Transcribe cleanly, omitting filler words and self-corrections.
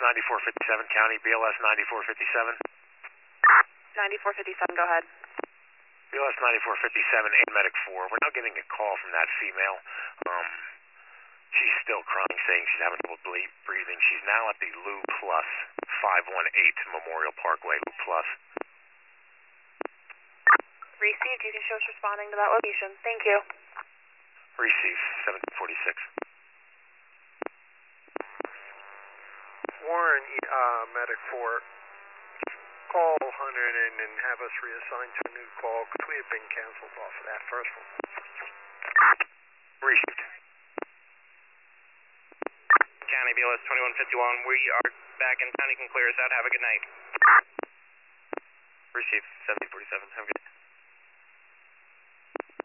9457, County BLS 9457. 9457, go ahead. BLS 9457, and Medic 4. We're now getting a call from that female. She's still crying, saying she's having trouble breathing. She's now at the Lou Plus 518 Memorial Parkway, Lou Plus. Received. You can show us responding to that location. Thank you. Receive 746. Warren, Medic 4, call 100 and have us reassigned to a new call because we have been canceled off of that first one. Received. County BLS 2151, we are back in town. You can clear us out. Have a good night. Received 747. Have a good night.